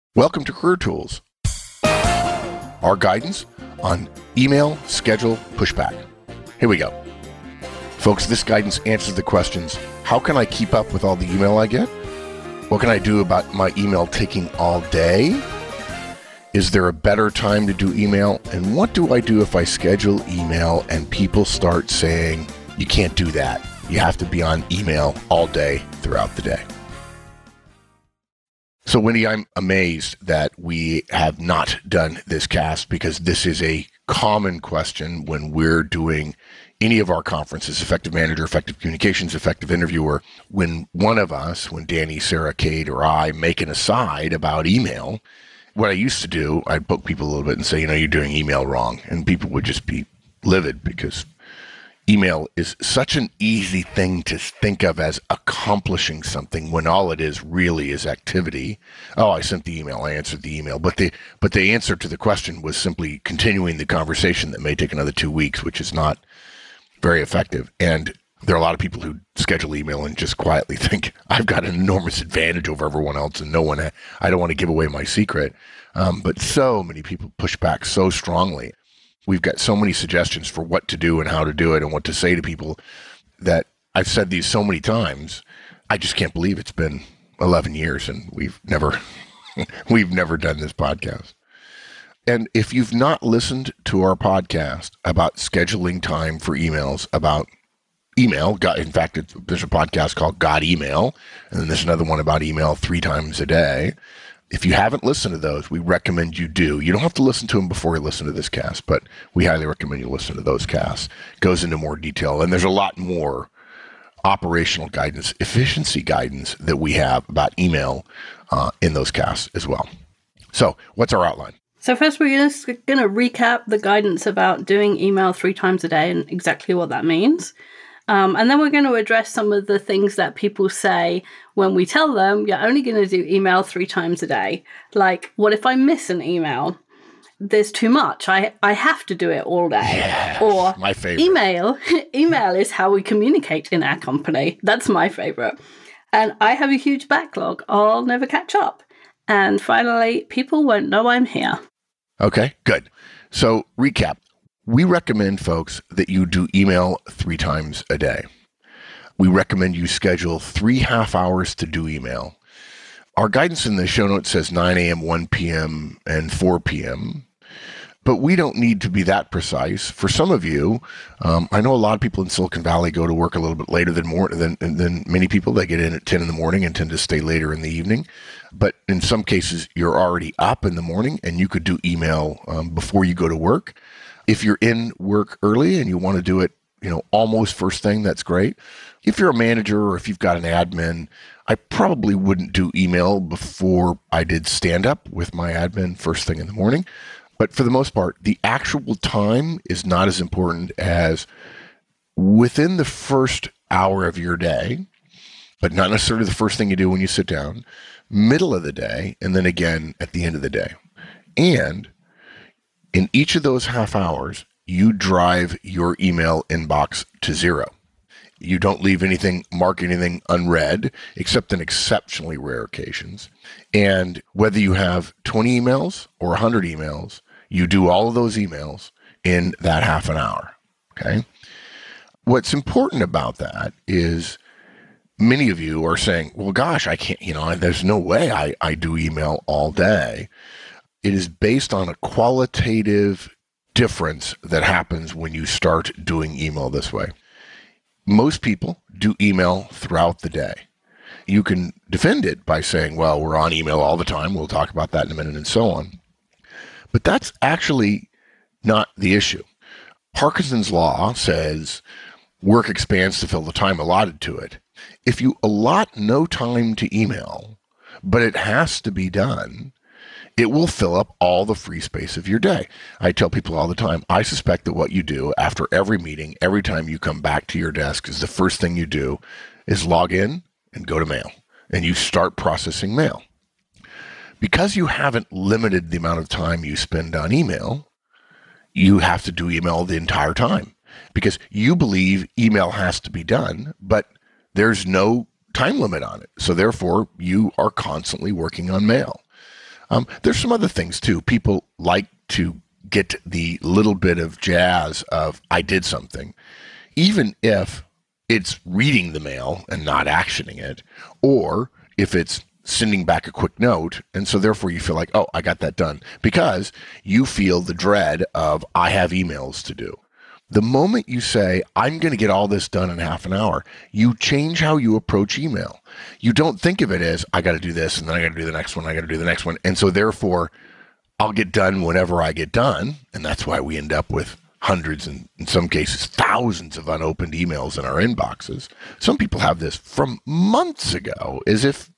Welcome to Career Tools, our guidance on email schedule pushback. Here we go. Folks, this guidance answers the questions: how can I keep up with all the email I get? What can I do about my email taking all day? Is there a better time to do email? And what do I do if I schedule email and people start saying, you can't do that. You have to be on email all day throughout the day? So, Wendy, I'm amazed that we have not done this cast, because this is a common question when we're doing any of our conferences: Effective Manager, Effective Communications, Effective Interviewer. When one of us, when Danny, Sarah, Kate, or I make an aside about email, what I used to do, I'd poke people a little bit and say, you're doing email wrong. And people would just be livid, because email is such an easy thing to think of as accomplishing something, when all it is really is activity. Oh, I sent the email, I answered the email. But the answer to the question was simply continuing the conversation that may take another 2 weeks, which is not very effective. And there are a lot of people who schedule email and just quietly think, I've got an enormous advantage over everyone else, and I don't want to give away my secret. But so many people push back so strongly. We've got so many suggestions for what to do and how to do it and what to say to people that I've said these so many times. I just can't believe it's been 11 years and we've never done this podcast. And if you've not listened to our podcast about scheduling time for emails, about email, in fact, there's a podcast called Got Email, and then there's another one about email 3 times a day. If you haven't listened to those, we recommend you do. You don't have to listen to them before you listen to this cast, but we highly recommend you listen to those casts. It goes into more detail, and there's a lot more operational guidance, efficiency guidance that we have about email in those casts as well. So what's our outline? So first, we're going to recap the guidance about doing email 3 times a day and exactly what that means. And then we're going to address some of the things that people say when we tell them you're only going to do email 3 times a day. Like, what if I miss an email? There's too much. I have to do it all day. Yes, or my favorite. Email is how we communicate in our company. That's my favorite. And I have a huge backlog. I'll never catch up. And finally, people won't know I'm here. Okay, good. So recap. We recommend, folks, that you do email 3 times a day. We recommend you schedule 3 half hours to do email. Our guidance in the show notes says 9 a.m., 1 p.m., and 4 p.m., but we don't need to be that precise. For some of you, I know a lot of people in Silicon Valley go to work a little bit later than many people. They get in at 10 in the morning and tend to stay later in the evening. But in some cases, you're already up in the morning and you could do email before you go to work. If you're in work early and you want to do it, almost first thing, that's great. If you're a manager or if you've got an admin, I probably wouldn't do email before I did stand up with my admin first thing in the morning. But for the most part, the actual time is not as important as within the first hour of your day, but not necessarily the first thing you do when you sit down, middle of the day, and then again at the end of the day. And in each of those half hours, you drive your email inbox to 0. You don't leave mark anything unread, except in exceptionally rare occasions. And whether you have 20 emails or 100 emails, you do all of those emails in that half an hour, okay? What's important about that is many of you are saying, well, gosh, I can't, there's no way I do email all day. It is based on a qualitative difference that happens when you start doing email this way. Most people do email throughout the day. You can defend it by saying, well, we're on email all the time. We'll talk about that in a minute and so on. But that's actually not the issue. Parkinson's law says work expands to fill the time allotted to it. If you allot no time to email, but it has to be done, it will fill up all the free space of your day. I tell people all the time, I suspect that what you do after every meeting, every time you come back to your desk, is the first thing you do is log in and go to mail, and you start processing mail. Because you haven't limited the amount of time you spend on email, you have to do email the entire time because you believe email has to be done, but there's no time limit on it. So therefore, you are constantly working on mail. There's some other things too. People like to get the little bit of jazz of I did something, even if it's reading the mail and not actioning it, or if it's sending back a quick note. And so therefore you feel like, oh, I got that done, because you feel the dread of I have emails to do. The moment you say, I'm going to get all this done in half an hour, you change how you approach email. You don't think of it as, I got to do this, and then I got to do the next one, I got to do the next one. And so therefore, I'll get done whenever I get done. And that's why we end up with hundreds and in some cases thousands of unopened emails in our inboxes. Some people have this from months ago, as if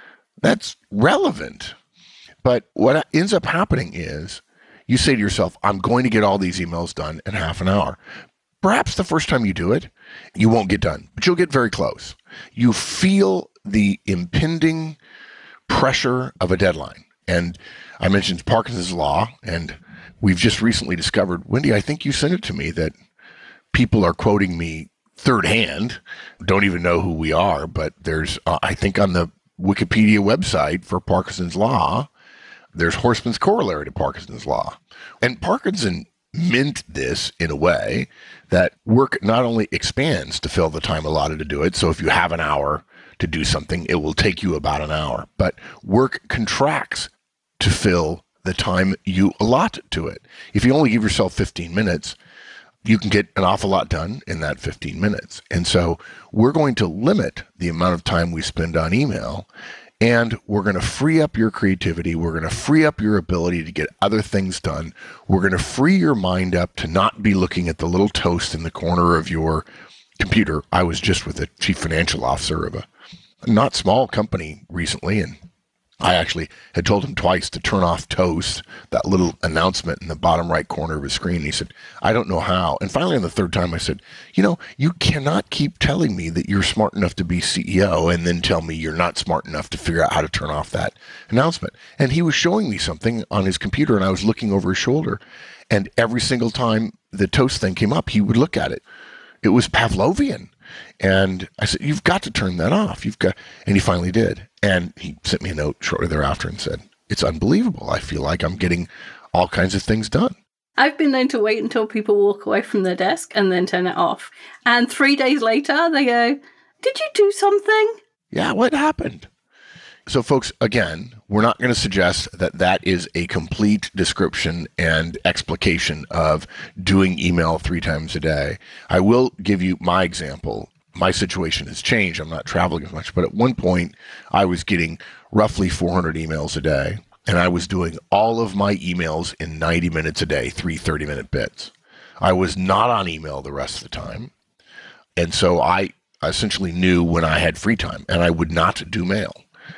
that's relevant. But what ends up happening is, you say to yourself, I'm going to get all these emails done in half an hour. Perhaps the first time you do it, you won't get done, but you'll get very close. You feel the impending pressure of a deadline. And I mentioned Parkinson's law, and we've just recently discovered, Wendy, I think you sent it to me, that people are quoting me third hand, don't even know who we are, but there's, I think on the Wikipedia website for Parkinson's law, there's Horstman's corollary to Parkinson's law. And Parkinson meant this in a way that work not only expands to fill the time allotted to do it. So if you have an hour to do something, it will take you about an hour. But work contracts to fill the time you allot to it. If you only give yourself 15 minutes, you can get an awful lot done in that 15 minutes. And so we're going to limit the amount of time we spend on email. And we're going to free up your creativity. We're going to free up your ability to get other things done. We're going to free your mind up to not be looking at the little toast in the corner of your computer. I was just with the chief financial officer of a not small company recently, and I actually had told him twice to turn off Toast, that little announcement in the bottom right corner of his screen. He said, I don't know how. And finally, on the third time, I said, you cannot keep telling me that you're smart enough to be CEO and then tell me you're not smart enough to figure out how to turn off that announcement. And he was showing me something on his computer, and I was looking over his shoulder. And every single time the Toast thing came up, he would look at it. It was Pavlovian. And I said, you've got to turn that off. And he finally did. And he sent me a note shortly thereafter and said, it's unbelievable. I feel like I'm getting all kinds of things done. I've been known to wait until people walk away from their desk and then turn it off. And 3 days later, they go, did you do something? Yeah, what happened? So folks, again, we're not going to suggest that that is a complete description and explication of doing email 3 times a day. I will give you my example. My situation has changed. I'm not traveling as much, but at one point I was getting roughly 400 emails a day, and I was doing all of my emails in 90 minutes a day, 3 30-minute bits. I was not on email the rest of the time. And so I essentially knew when I had free time, and I would not do mail.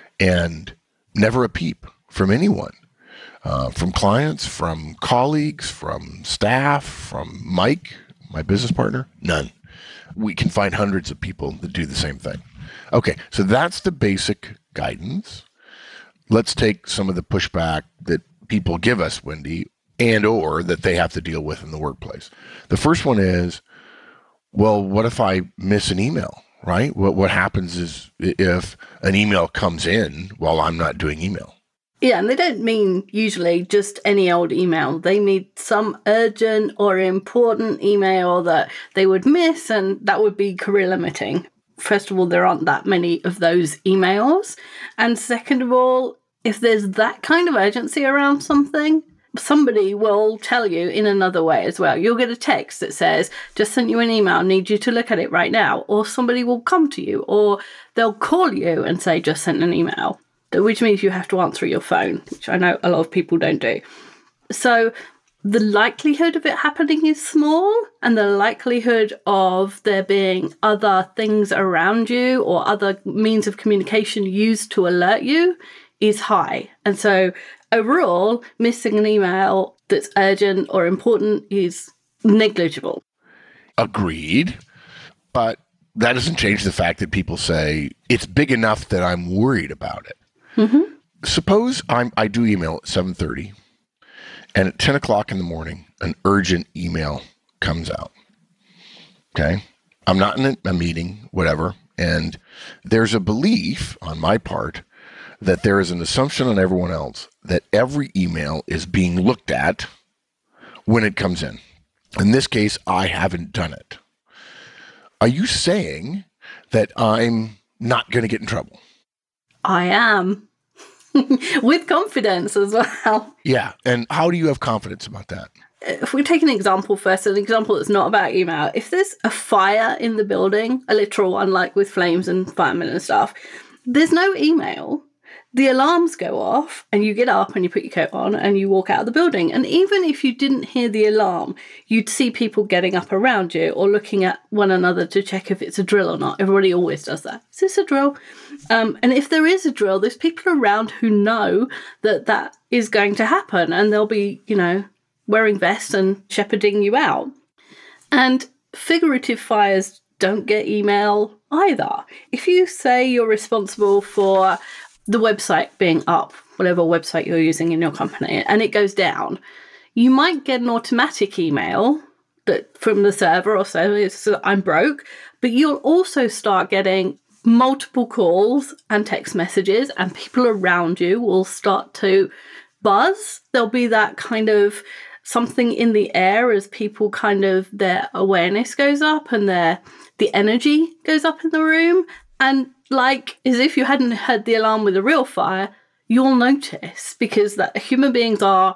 And never a peep from anyone, from clients, from colleagues, from staff, from Mike, my business partner, none. We can find hundreds of people that do the same thing. Okay, so that's the basic guidance. Let's take some of the pushback that people give us, Wendy, and or that they have to deal with in the workplace. The first one is, well, what if I miss an email? Right? What happens is if an email comes in while I'm not doing email. Yeah, and they don't mean usually just any old email. They mean some urgent or important email that they would miss, and that would be career limiting. First of all, there aren't that many of those emails. And second of all, if there's that kind of urgency around something, somebody will tell you in another way as well. You'll get a text that says, just sent you an email, need you to look at it right now. Or somebody will come to you, or they'll call you and say, just sent an email, which means you have to answer your phone, which I know a lot of people don't do. So the likelihood of it happening is small, and the likelihood of there being other things around you or other means of communication used to alert you is high. And so overall, missing an email that's urgent or important is negligible. Agreed. But that doesn't change the fact that people say it's big enough that I'm worried about it. Mm-hmm. Suppose I do email at 7:30, and at 10 o'clock in the morning, an urgent email comes out. Okay? I'm not in a meeting, whatever, and there's a belief on my part that there is an assumption on everyone else that every email is being looked at when it comes in. In this case, I haven't done it. Are you saying that I'm not going to get in trouble? I am. With confidence as well. Yeah. And how do you have confidence about that? If we take an example first, an example that's not about email, if there's a fire in the building, a literal one like with flames and firemen and stuff, there's no email. The alarms go off and you get up and you put your coat on and you walk out of the building. And even if you didn't hear the alarm, you'd see people getting up around you or looking at one another to check if it's a drill or not. Everybody always does that. Is this a drill? And if there is a drill, there's people around who know that that is going to happen and they'll be, wearing vests and shepherding you out. And figurative fires don't get email either. If you say you're responsible for the website being up, whatever website you're using in your company, and it goes down, you might get an automatic email that from the server or so, it's I'm broke, but you'll also start getting multiple calls and text messages, and people around you will start to buzz. There'll be that kind of something in the air as people kind of, their awareness goes up and the energy goes up in the room. And like, as if you hadn't heard the alarm with a real fire, you'll notice, because that human beings are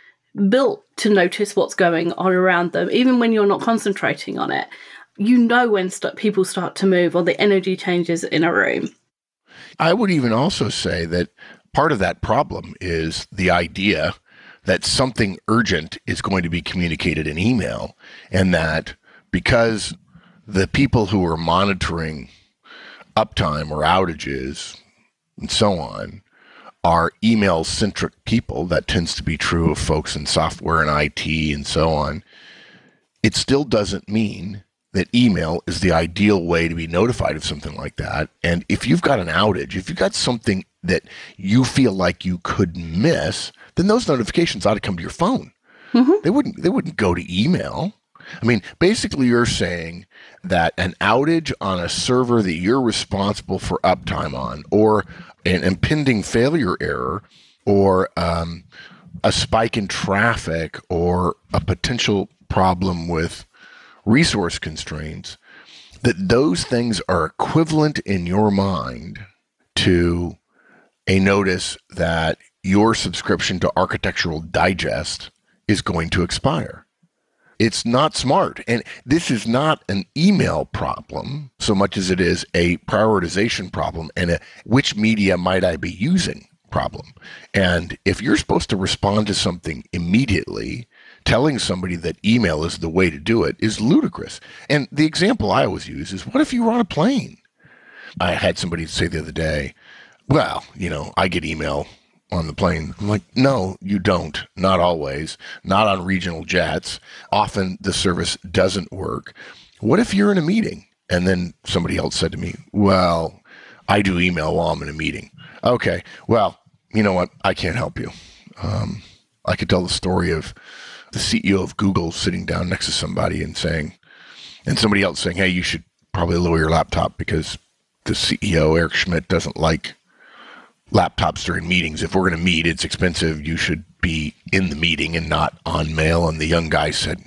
built to notice what's going on around them, even when you're not concentrating on it. When people start to move or the energy changes in a room. I would even also say that part of that problem is the idea that something urgent is going to be communicated in email, and that because the people who are monitoring uptime or outages and so on are email-centric people, that tends to be true of folks in software and IT and so on, it still doesn't mean that email is the ideal way to be notified of something like that. And if you've got an outage, if you've got something that you feel like you could miss, then those notifications ought to come to your phone. Mm-hmm. They wouldn't go to email. I mean, basically you're saying that an outage on a server that you're responsible for uptime on, or an impending failure error, or a spike in traffic, or a potential problem with resource constraints, that those things are equivalent in your mind to a notice that your subscription to Architectural Digest is going to expire. It's not smart. And this is not an email problem so much as it is a prioritization problem and a which media might I be using problem. And if you're supposed to respond to something immediately, telling somebody that email is the way to do it is ludicrous. And the example I always use is, what if you were on a plane? I had somebody say the other day, well, I get email on the plane. I'm like, no, you don't. Not always. Not on regional jets. Often the service doesn't work. What if you're in a meeting? And then somebody else said to me, well, I do email while I'm in a meeting. Okay, well, you know what? I can't help you. I could tell the story of the CEO of Google sitting down next to somebody and somebody else saying, hey, you should probably lower your laptop because the CEO, Eric Schmidt, doesn't like laptops during meetings. If we're going to meet, it's expensive. You should be in the meeting and not on mail. And the young guy said,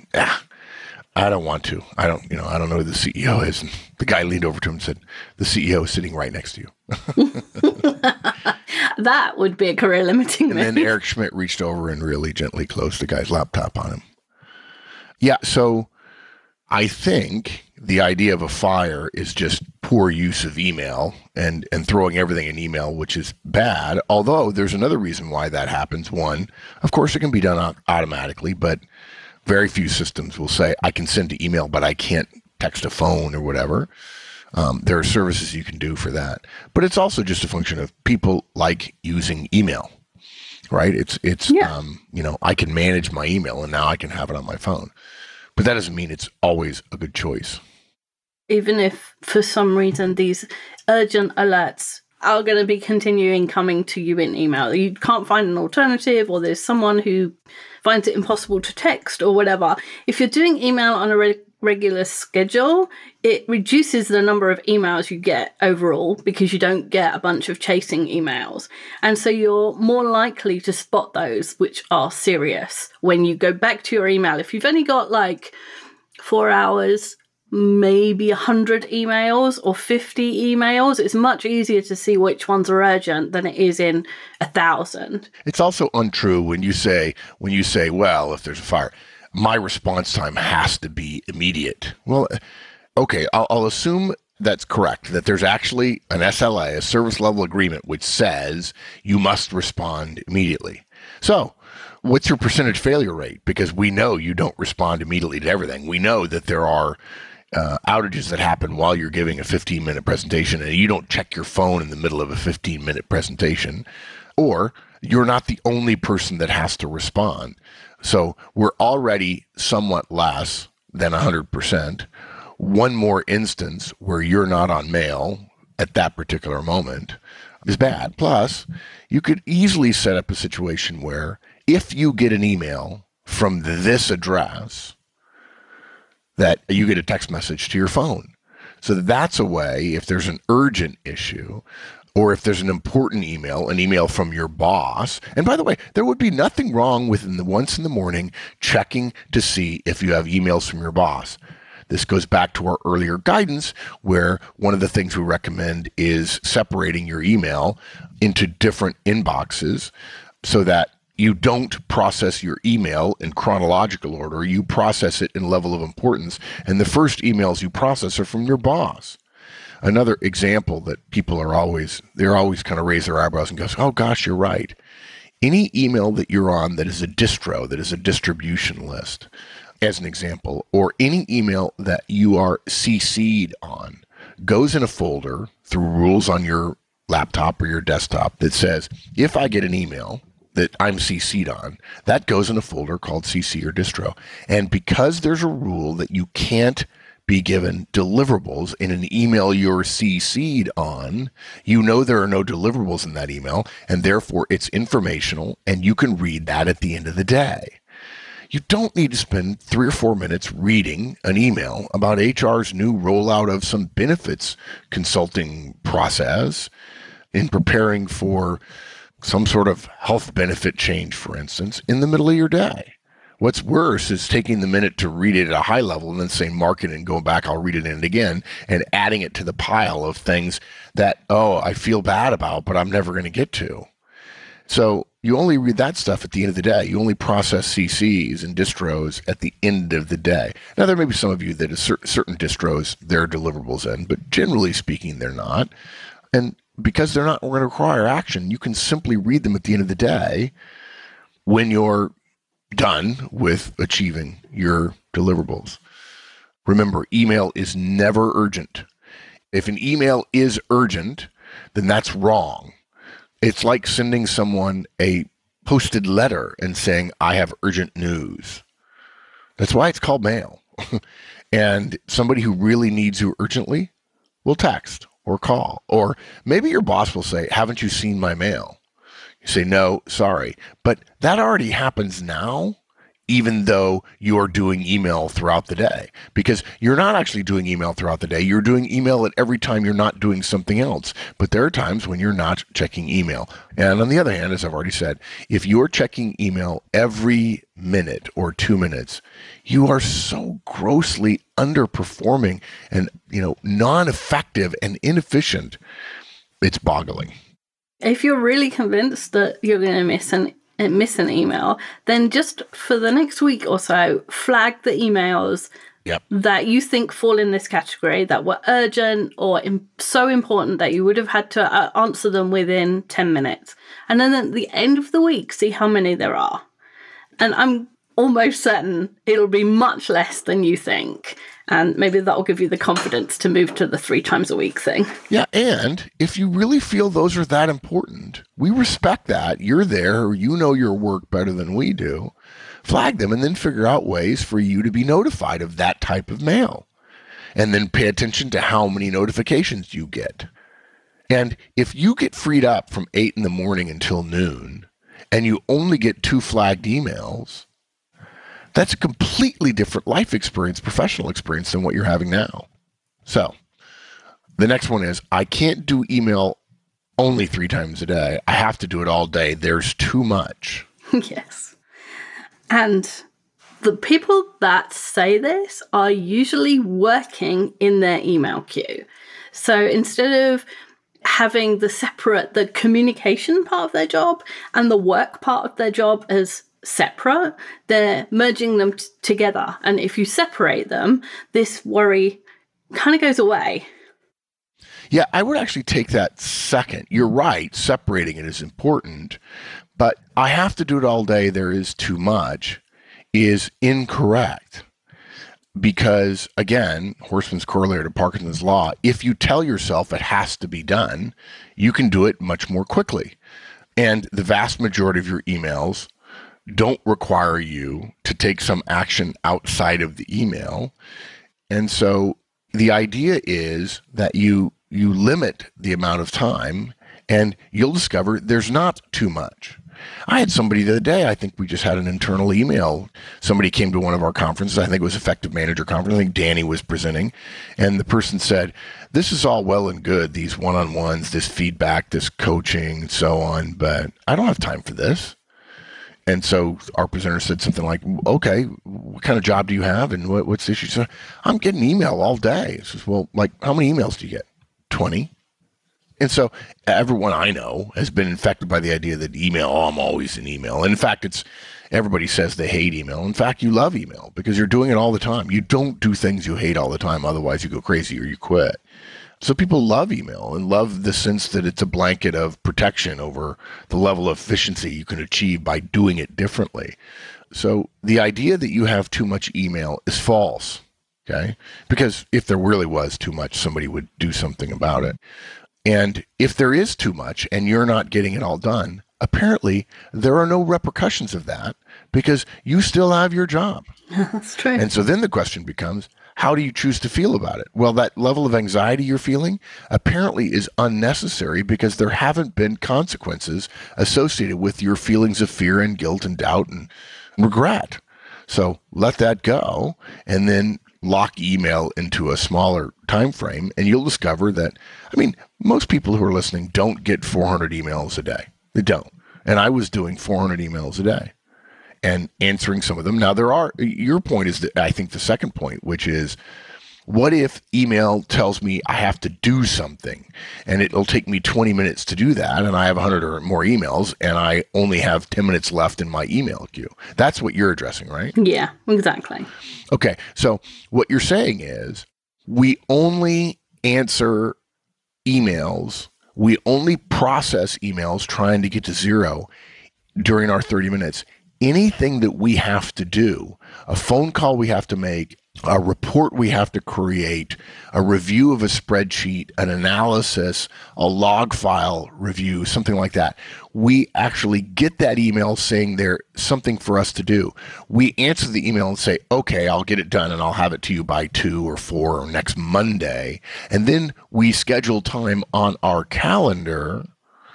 I don't want to. I don't know who the CEO is. And the guy leaned over to him and said, the CEO is sitting right next to you. That would be a career limiting move. And then Eric Schmidt reached over and really gently closed the guy's laptop on him. Yeah, so I think the idea of a fire is just poor use of email and throwing everything in email, which is bad. Although there's another reason why that happens. One, of course, it can be done automatically, but very few systems will say, I can send to email, but I can't text a phone or whatever. There are services you can do for that. But it's also just a function of people like using email, right? I can manage my email and now I can have it on my phone. But that doesn't mean it's always a good choice. Even if for some reason these urgent alerts are going to be continuing coming to you in email, you can't find an alternative, or there's someone who finds it impossible to text or whatever. If you're doing email on a regular schedule, it reduces the number of emails you get overall because you don't get a bunch of chasing emails. And so you're more likely to spot those which are serious when you go back to your email. If you've only got like 4 hours, maybe 100 emails or 50 emails, it's much easier to see which ones are urgent than it is in 1,000. It's also untrue when you say, well, if there's a fire, my response time has to be immediate. Well, okay, I'll assume that's correct, that there's actually an SLA, a service level agreement, which says you must respond immediately. So what's your percentage failure rate? Because we know you don't respond immediately to everything. We know that there are outages that happen while you're giving a 15-minute presentation, and you don't check your phone in the middle of a 15-minute presentation, or you're not the only person that has to respond. So we're already somewhat less than 100%. One more instance where you're not on mail at that particular moment is bad. Plus, you could easily set up a situation where if you get an email from this address, that you get a text message to your phone. So that's a way, if there's an urgent issue, or if there's an important email, an email from your boss. And by the way, there would be nothing wrong with once in the morning checking to see if you have emails from your boss. This goes back to our earlier guidance, where one of the things we recommend is separating your email into different inboxes so that you don't process your email in chronological order. You process it in level of importance. And the first emails you process are from your boss. Another example that people are always kind of raise their eyebrows and goes, oh gosh, you're right. Any email that you're on that is a distro, that is a distribution list, as an example, or any email that you are CC'd on, goes in a folder through rules on your laptop or your desktop that says, if I get an email that I'm CC'd on, that goes in a folder called CC or distro. And because there's a rule that you can't be given deliverables in an email you're CC'd on, you know there are no deliverables in that email, and therefore it's informational, and you can read that at the end of the day. You don't need to spend 3 or 4 minutes reading an email about HR's new rollout of some benefits consulting process in preparing for some sort of health benefit change, for instance, in the middle of your day. What's worse is taking the minute to read it at a high level and then saying, mark it and go back, I'll read it in it again, and adding it to the pile of things that, I feel bad about, but I'm never going to get to. So you only read that stuff at the end of the day. You only process CCs and distros at the end of the day. Now, there may be some of you that is certain distros, there are deliverables in, but generally speaking, they're not. And because they're not going to require action, you can simply read them at the end of the day when you're done with achieving your deliverables. Remember, email is never urgent. If an email is urgent, then that's wrong. It's like sending someone a posted letter and saying, I have urgent news. That's why it's called mail. And somebody who really needs you urgently will text or call. Or maybe your boss will say, haven't you seen my mail? You say, no, sorry. But that already happens now, even though you're doing email throughout the day. Because you're not actually doing email throughout the day. You're doing email at every time you're not doing something else. But there are times when you're not checking email. And on the other hand, as I've already said, if you're checking email every minute or 2 minutes, you are so grossly underperforming and, non-effective and inefficient. It's boggling. If you're really convinced that you're going to miss an email, then just for the next week or so, flag the emails that you think fall in this category, that were urgent or so important that you would have had to answer them within 10 minutes. And then at the end of the week, see how many there are. And I'm almost certain it'll be much less than you think. And maybe that'll give you the confidence to move to the 3 times a week thing. Yeah, and if you really feel those are that important, we respect that. You're there, you know your work better than we do. Flag them and then figure out ways for you to be notified of that type of mail. And then pay attention to how many notifications you get. And if you get freed up from 8 in the morning until noon, and you only get 2 flagged emails, That's a completely different life experience, professional experience than what you're having now. So the next one is, I can't do email only 3 times a day. I have to do it all day. There's too much. Yes. And the people that say this are usually working in their email queue. So instead of having the communication part of their job and the work part of their job as separate, they're merging them together. And if you separate them, this worry kind of goes away. Yeah, I would actually take that second. You're right, separating it is important, but I have to do it all day, there is too much, is incorrect. Because again, Horstman's corollary to Parkinson's law, if you tell yourself it has to be done, you can do it much more quickly. And the vast majority of your emails don't require you to take some action outside of the email. And so the idea is that you limit the amount of time, and you'll discover there's not too much. I had somebody the other day, I think we just had an internal email. Somebody came to one of our conferences, I think it was Effective Manager Conference, I think Danny was presenting, and the person said, this is all well and good, these one-on-ones, this feedback, this coaching, and so on, but I don't have time for this. And so our presenter said something like, okay, what kind of job do you have, and what's the issue? So I'm getting email all day. He says, well, like, how many emails do you get? 20. And so everyone I know has been infected by the idea that email, I'm always in email. And in fact, everybody says they hate email. In fact, you love email because you're doing it all the time. You don't do things you hate all the time. Otherwise, you go crazy or you quit. So people love email and love the sense that it's a blanket of protection over the level of efficiency you can achieve by doing it differently. So the idea that you have too much email is false, okay? Because if there really was too much, somebody would do something about it. And if there is too much and you're not getting it all done, apparently there are no repercussions of that because you still have your job. That's true. And so then the question becomes, how do you choose to feel about it? Well, that level of anxiety you're feeling apparently is unnecessary because there haven't been consequences associated with your feelings of fear and guilt and doubt and regret. So let that go and then lock email into a smaller time frame, and you'll discover that, I mean, most people who are listening don't get 400 emails a day. They don't. And I was doing 400 emails a day and answering some of them. Now, your point is, I think, the second point, which is, what if email tells me I have to do something and it'll take me 20 minutes to do that, and I have 100 or more emails and I only have 10 minutes left in my email queue? That's what you're addressing, right? Yeah, exactly. Okay, so what you're saying is we only answer emails, we only process emails trying to get to zero during our 30 minutes. Anything that we have to do, a phone call we have to make, a report we have to create, a review of a spreadsheet, an analysis, a log file review, something like that, we actually get that email saying there's something for us to do. We answer the email and say, okay, I'll get it done and I'll have it to you by 2 or 4 or next Monday. And then we schedule time on our calendar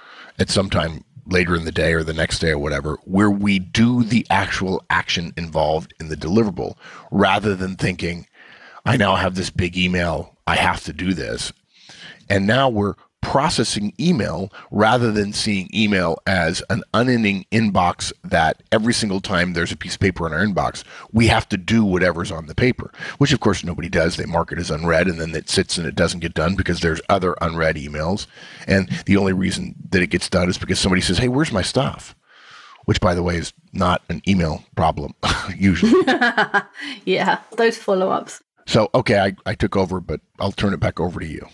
at some time later in the day or the next day or whatever, where we do the actual action involved in the deliverable, rather than thinking, I now have this big email, I have to do this. And now we're processing email rather than seeing email as an unending inbox that every single time there's a piece of paper in our inbox, we have to do whatever's on the paper, which of course nobody does. They mark it as unread, and then it sits and it doesn't get done because there's other unread emails. And the only reason that it gets done is because somebody says, hey, where's my stuff? Which, by the way, is not an email problem, usually. Yeah, those follow-ups. So, okay, I took over, but I'll turn it back over to you.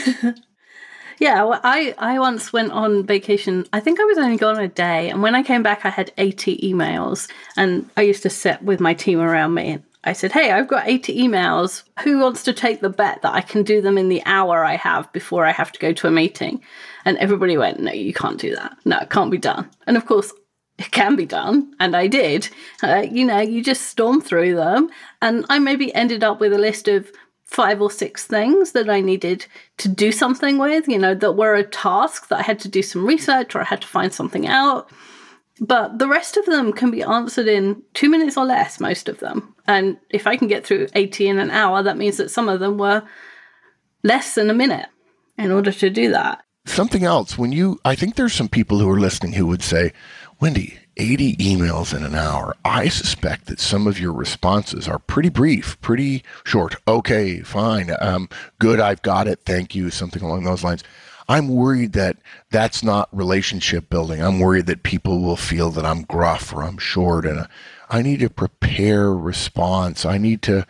Yeah, well, I once went on vacation. I think I was only gone a day. And when I came back, I had 80 emails. And I used to sit with my team around me. And I said, hey, I've got 80 emails. Who wants to take the bet that I can do them in the hour I have before I have to go to a meeting? And everybody went, no, you can't do that. No, it can't be done. And of course, it can be done. And I did. You just storm through them. And I maybe ended up with a list of 5 or 6 things that I needed to do something with, that were a task that I had to do some research or I had to find something out. But the rest of them can be answered in 2 minutes or less, most of them. And if I can get through 80 in an hour, that means that some of them were less than a minute in order to do that. Something else, I think there's some people who are listening who would say, Wendy, 80 emails in an hour. I suspect that some of your responses are pretty brief, pretty short. Okay, fine. Good, I've got it. Thank you. Something along those lines. I'm worried that that's not relationship building. I'm worried that people will feel that I'm gruff or I'm short, and I need to prepare a response. I need to,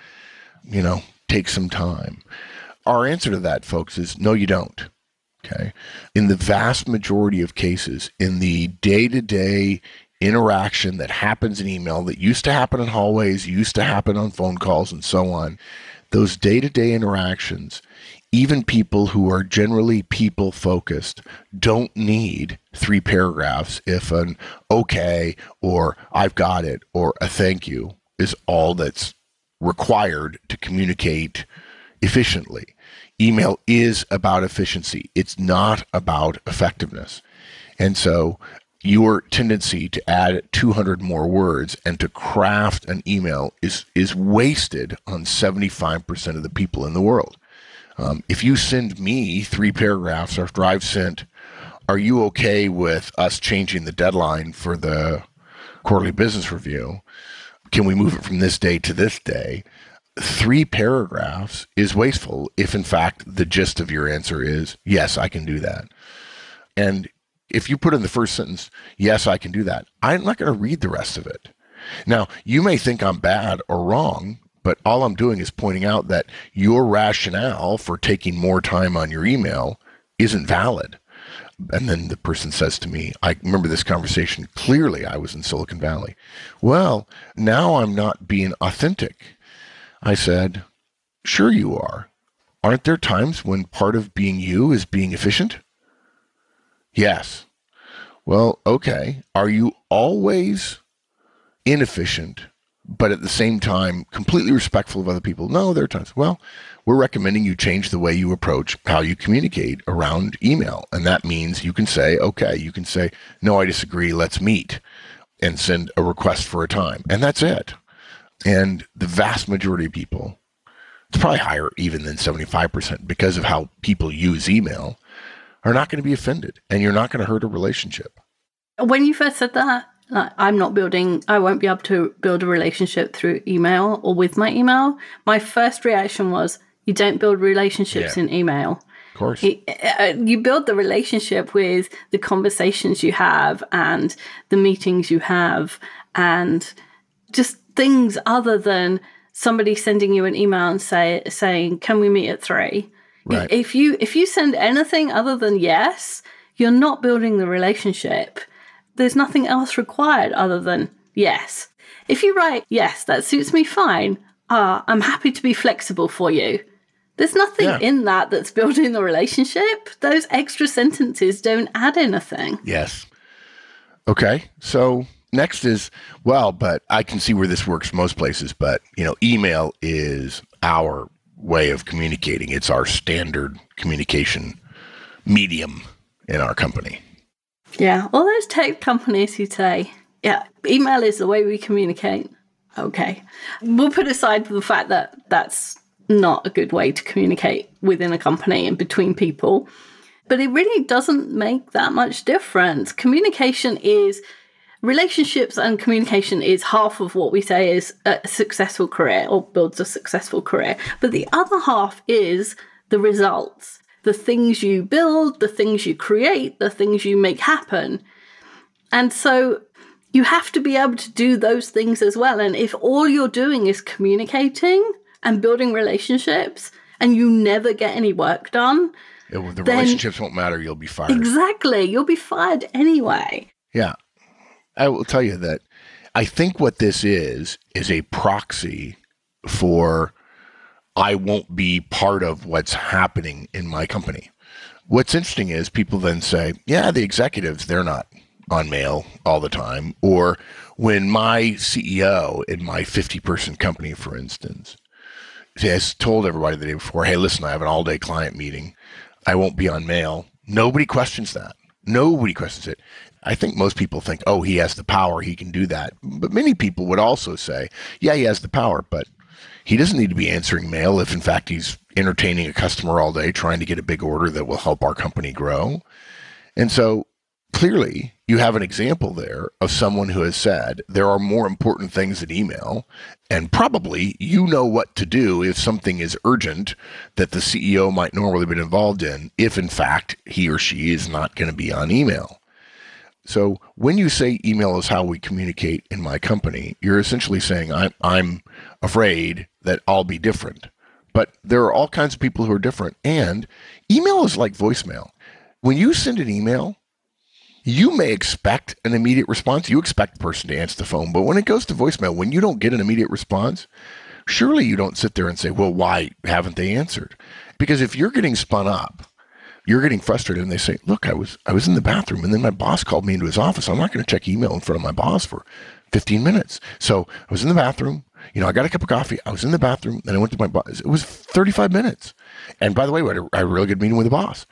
take some time. Our answer to that, folks, is no, you don't. Okay. In the vast majority of cases, in the day-to-day interaction that happens in email, that used to happen in hallways, used to happen on phone calls, and so on, those day-to-day interactions, even people who are generally people-focused don't need 3 paragraphs if an okay or I've got it or a thank you is all that's required to communicate efficiently. Email is about efficiency. It's not about effectiveness. And so your tendency to add 200 more words and to craft an email is wasted on 75% of the people in the world. If you send me 3 paragraphs after I've sent, are you okay with us changing the deadline for the quarterly business review? Can we move it from this day to this day? 3 paragraphs is wasteful if, in fact, the gist of your answer is, yes, I can do that. And if you put in the first sentence, yes, I can do that, I'm not going to read the rest of it. Now, you may think I'm bad or wrong, but all I'm doing is pointing out that your rationale for taking more time on your email isn't valid. And then the person says to me, I remember this conversation clearly, I was in Silicon Valley. Well, now I'm not being authentic. I said, sure you are. Aren't there times when part of being you is being efficient? Yes. Well, okay. Are you always inefficient, but at the same time completely respectful of other people? No, there are times. Well, we're recommending you change the way you approach how you communicate around email. And that means you can say, okay, you can say, no, I disagree, let's meet, and send a request for a time. And that's it. And the vast majority of people, it's probably higher even than 75% because of how people use email, are not going to be offended, and you're not going to hurt a relationship. When you first said that, I won't be able to build a relationship through email or with my email. My first reaction was, you don't build relationships in email. Of course. You build the relationship with the conversations you have and the meetings you have and just things other than somebody sending you an email and saying, can we meet at 3? Right. If you send anything other than yes, you're not building the relationship. There's nothing else required other than yes. If you write, yes, that suits me fine. I'm happy to be flexible for you. There's nothing in that that's building the relationship. Those extra sentences don't add anything. Yes. Okay. So next is, well, but I can see where this works most places, but email is our way of communicating. It's our standard communication medium in our company. Yeah, all those tech companies who say, yeah, email is the way we communicate. Okay. We'll put aside the fact that that's not a good way to communicate within a company and between people, but it really doesn't make that much difference. Relationships and communication is half of what we say is a successful career or builds a successful career. But the other half is the results, the things you build, the things you create, the things you make happen. And so you have to be able to do those things as well. And if all you're doing is communicating and building relationships and you never get any work done, the relationships won't matter. You'll be fired. Exactly. You'll be fired anyway. Yeah. I will tell you that I think what this is a proxy for I won't be part of what's happening in my company. What's interesting is people then say, yeah, the executives, they're not on mail all the time. Or when my CEO in my 50-person company, for instance, has told everybody the day before, hey, listen, I have an all-day client meeting. I won't be on mail. Nobody questions that. Nobody questions it. I think most people think, oh, he has the power, he can do that. But many people would also say, yeah, he has the power, but he doesn't need to be answering mail if, in fact, he's entertaining a customer all day, trying to get a big order that will help our company grow. And so clearly, you have an example there of someone who has said there are more important things than email, and probably you know what to do if something is urgent that the CEO might normally be involved in, if in fact he or she is not going to be on email. So when you say email is how we communicate in my company, you're essentially saying I'm afraid that I'll be different. But there are all kinds of people who are different, and email is like voicemail. When you send an email, you may expect an immediate response. You expect the person to answer the phone. But when it goes to voicemail, when you don't get an immediate response, surely you don't sit there and say, well, why haven't they answered? Because if you're getting spun up, you're getting frustrated and they say, look, I was in the bathroom and then my boss called me into his office. I'm not going to check email in front of my boss for 15 minutes. So I was in the bathroom. I got a cup of coffee. I was in the bathroom. Then I went to my boss. It was 35 minutes. And by the way, I had a really good meeting with the boss.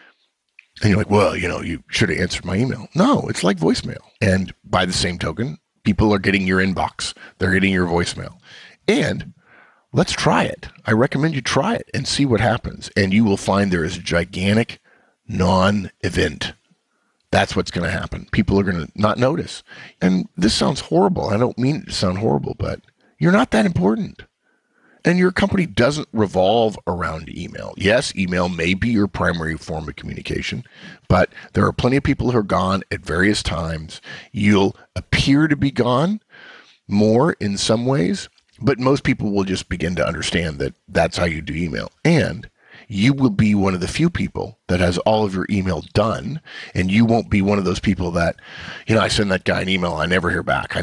And you're like, well, you should have answered my email. No, it's like voicemail. And by the same token, people are getting your inbox. They're getting your voicemail. And let's try it. I recommend you try it and see what happens. And you will find there is a gigantic non-event. That's what's going to happen. People are going to not notice. And this sounds horrible. I don't mean it to sound horrible, but you're not that important. And your company doesn't revolve around email. Yes, email may be your primary form of communication, but there are plenty of people who are gone at various times. You'll appear to be gone more in some ways, but most people will just begin to understand that that's how you do email. And you will be one of the few people that has all of your email done, and you won't be one of those people that, I send that guy an email, I never hear back.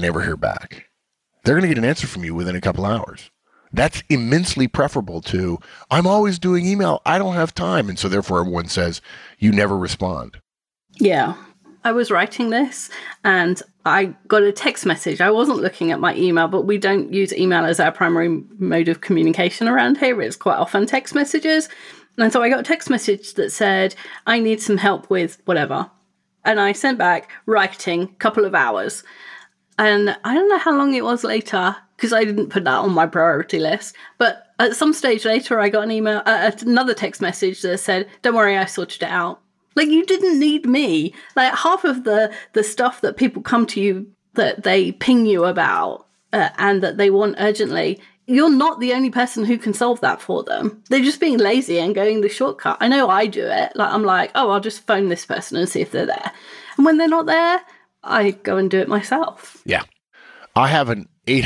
They're going to get an answer from you within a couple hours. That's immensely preferable to, I'm always doing email, I don't have time. And so therefore everyone says, you never respond. Yeah. I was writing this and I got a text message. I wasn't looking at my email, but we don't use email as our primary mode of communication around here. It's quite often text messages. And so I got a text message that said, I need some help with whatever. And I sent back, writing, couple of hours. And I don't know how long it was later, because I didn't put that on my priority list. But at some stage later, I got an email, another text message that said, don't worry, I sorted it out. Like, you didn't need me. Like, half of the stuff that people come to you that they ping you about and that they want urgently, you're not the only person who can solve that for them. They're just being lazy and going the shortcut. I know I do it. Like, I'm like, oh, I'll just phone this person and see if they're there. And when they're not there, I go and do it myself. Yeah. I have an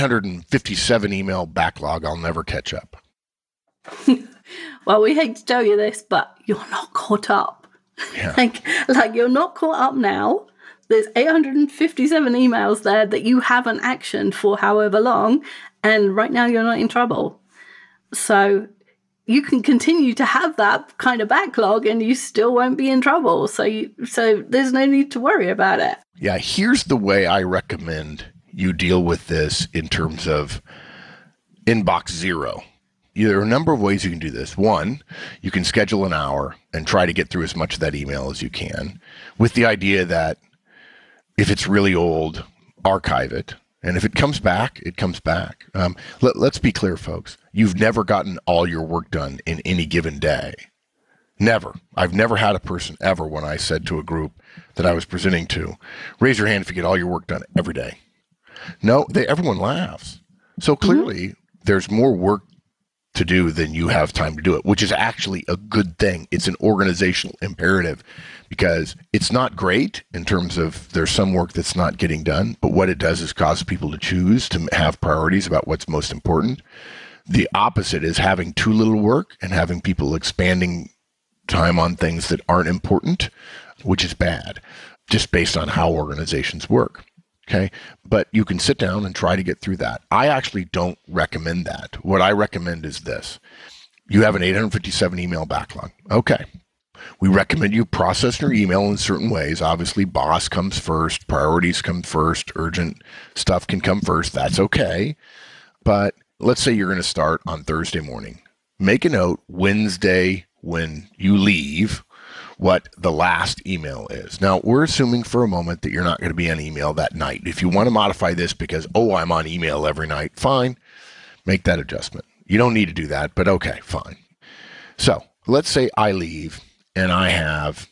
857 email backlog. I'll never catch up. Well, we hate to tell you this, but you're not caught up. Yeah. like you're not caught up now. There's 857 emails there that you haven't actioned for however long, and right now you're not in trouble. So you can continue to have that kind of backlog and you still won't be in trouble. So there's no need to worry about it. Yeah, here's the way I recommend you deal with this in terms of inbox zero. There are a number of ways you can do this. One, you can schedule an hour and try to get through as much of that email as you can, with the idea that if it's really old, archive it. And if it comes back, it comes back. Let's be clear, folks. You've never gotten all your work done in any given day. Never. I've never had a person ever, when I said to a group that I was presenting to, raise your hand if you get all your work done every day. No, everyone laughs. So clearly, there's more work to do than you have time to do it, which is actually a good thing. It's an organizational imperative, because it's not great in terms of there's some work that's not getting done, but what it does is cause people to choose to have priorities about what's most important. The opposite is having too little work and having people expanding time on things that aren't important, which is bad, just based on how organizations work. Okay. But you can sit down and try to get through that. I actually don't recommend that. What I recommend is this. You have an 857 email backlog. Okay. We recommend you process your email in certain ways. Obviously, boss comes first, priorities come first, urgent stuff can come first. That's okay. But let's say you're going to start on Thursday morning. Make a note Wednesday when you leave. what the last email is. Now, we're assuming for a moment that you're not going to be on email that night. If you want to modify this because, I'm on email every night, fine, make that adjustment. You don't need to do that, but okay, fine. So let's say I leave and I have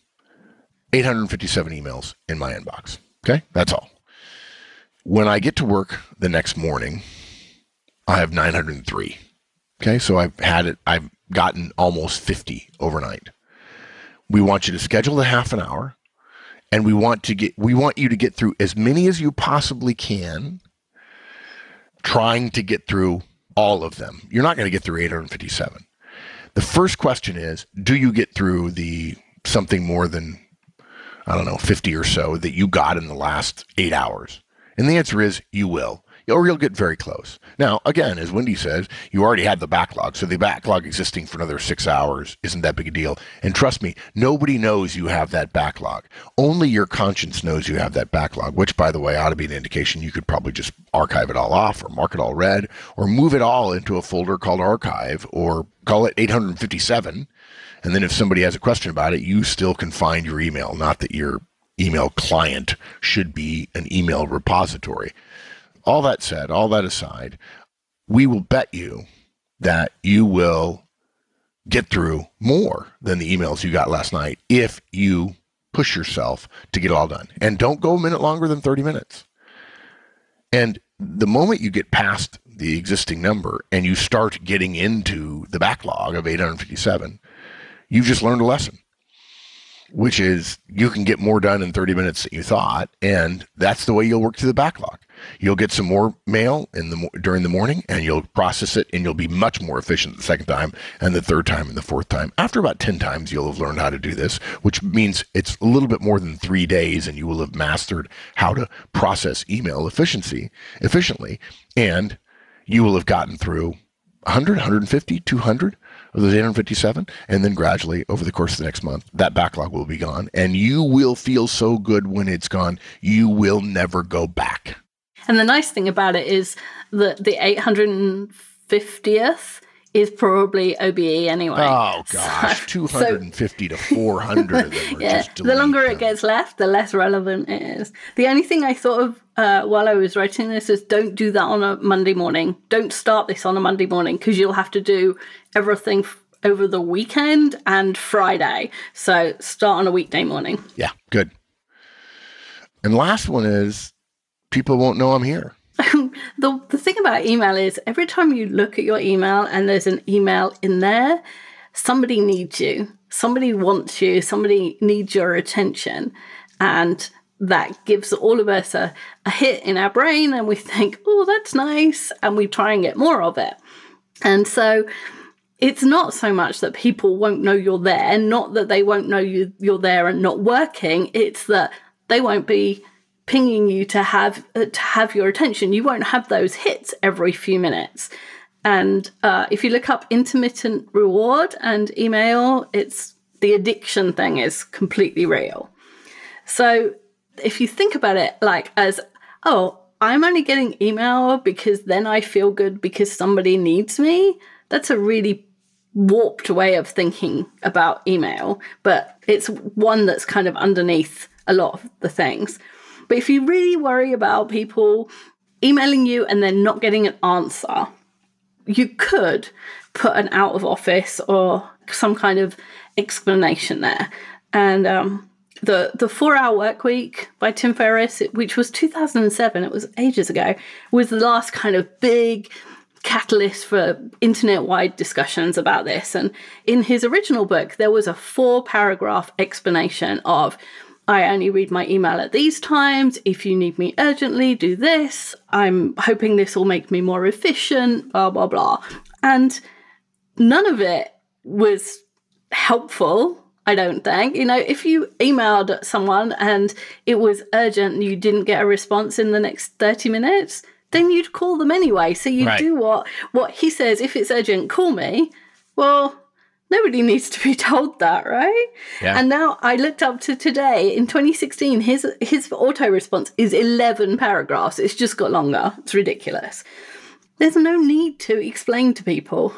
857 emails in my inbox. Okay, that's all. When I get to work the next morning, I have 903. Okay, so I've gotten almost 50 overnight. We want you to schedule a half an hour, and we want you to get through as many as you possibly can, trying to get through all of them. You're not going to get through 857. The first question is, do you get through the something more than, 50 or so that you got in the last 8 hours? And the answer is you will, or you'll get very close. Now, again, as Wendy says, you already had the backlog. So the backlog existing for another 6 hours isn't that big a deal. And trust me, nobody knows you have that backlog. Only your conscience knows you have that backlog, which, by the way, ought to be an indication you could probably just archive it all off or mark it all red or move it all into a folder called archive or call it 857. And then if somebody has a question about it, you still can find your email, not that your email client should be an email repository. All that said, all that aside, we will bet you that you will get through more than the emails you got last night if you push yourself to get it all done. And don't go a minute longer than 30 minutes. And the moment you get past the existing number and you start getting into the backlog of 857, you've just learned a lesson, which is you can get more done in 30 minutes than you thought. And that's the way you'll work through the backlog. You'll get some more mail during the morning and you'll process it and you'll be much more efficient the second time and the third time and the fourth time. After about 10 times, you'll have learned how to do this, which means it's a little bit more than 3 days and you will have mastered how to process email efficiently. And you will have gotten through 100, 150, 200 of those 857. And then gradually over the course of the next month, that backlog will be gone and you will feel so good when it's gone. You will never go back. And the nice thing about it is that the 850th is probably OBE anyway. Oh, gosh, 250 to 400 of them are just the longer it gets left, the less relevant it is. The only thing I thought of while I was writing this is don't do that on a Monday morning. Don't start this on a Monday morning because you'll have to do everything over the weekend and Friday. So start on a weekday morning. Yeah, good. And last one is people won't know I'm here. The thing about email is every time you look at your email and there's an email in there, somebody needs you. Somebody wants you. Somebody needs your attention. And that gives all of us a hit in our brain and we think, oh, that's nice. And we try and get more of it. And so it's not so much that people won't know you're there, not that they won't know you're there and not working. It's that they won't be pinging you to have your attention. You won't have those hits every few minutes. And if you look up intermittent reward and email, it's the addiction thing is completely real. So if you think about it like as, oh, I'm only getting email because then I feel good because somebody needs me, that's a really warped way of thinking about email, but it's one that's kind of underneath a lot of the things. But if you really worry about people emailing you and then not getting an answer, you could put an out of office or some kind of explanation there. And the 4-Hour Workweek by Tim Ferriss, which was 2007, it was ages ago, was the last kind of big catalyst for internet-wide discussions about this. And in his original book, there was a 4-paragraph explanation of, I only read my email at these times. If you need me urgently, do this. I'm hoping this will make me more efficient, blah, blah, blah. And none of it was helpful, I don't think. You know, if you emailed someone and it was urgent and you didn't get a response in the next 30 minutes, then you'd call them anyway. So you do what he says, if it's urgent, call me. Well, nobody needs to be told that, right? Yeah. And now I looked up to today, in 2016, his auto response is 11 paragraphs. It's just got longer. It's ridiculous. There's no need to explain to people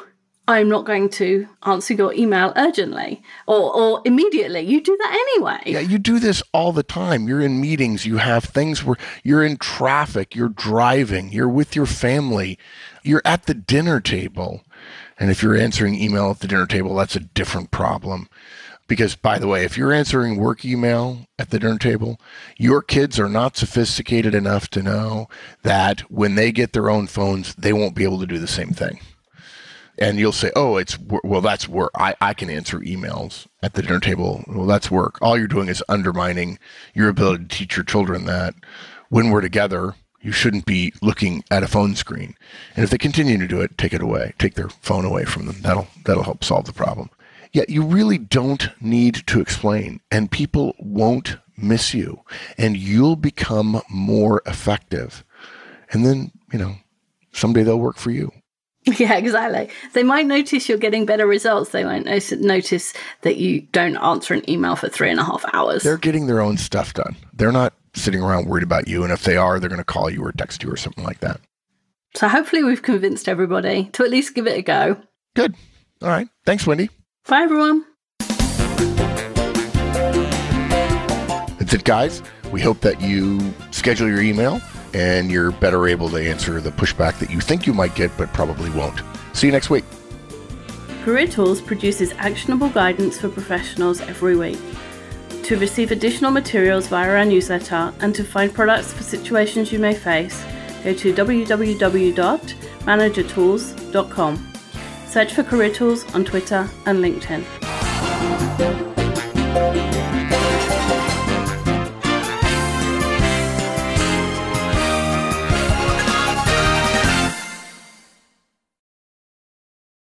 I'm not going to answer your email urgently or immediately. You do that anyway. Yeah, you do this all the time. You're in meetings, you have things where you're in traffic, you're driving, you're with your family, you're at the dinner table. And if you're answering email at the dinner table, that's a different problem. Because, by the way, if you're answering work email at the dinner table, your kids are not sophisticated enough to know that when they get their own phones, they won't be able to do the same thing. And you'll say, oh, that's work. I can answer emails at the dinner table. Well, that's work. All you're doing is undermining your ability to teach your children that when we're together, you shouldn't be looking at a phone screen. And if they continue to do it, take it away. Take their phone away from them. That'll help solve the problem. Yeah, you really don't need to explain, and people won't miss you, and you'll become more effective. And then, someday they'll work for you. Yeah, exactly. They might notice you're getting better results. They won't notice that you don't answer an email for 3.5 hours. They're getting their own stuff done. They're not sitting around worried about you. And if they are, they're going to call you or text you or something like that. So hopefully we've convinced everybody to at least give it a go. Good. All right. Thanks, Wendy. Bye, everyone. That's it, guys. We hope that you schedule your email and you're better able to answer the pushback that you think you might get, but probably won't. See you next week. Career Tools produces actionable guidance for professionals every week. To receive additional materials via our newsletter and to find products for situations you may face, go to www.managertools.com. Search for Career Tools on Twitter and LinkedIn.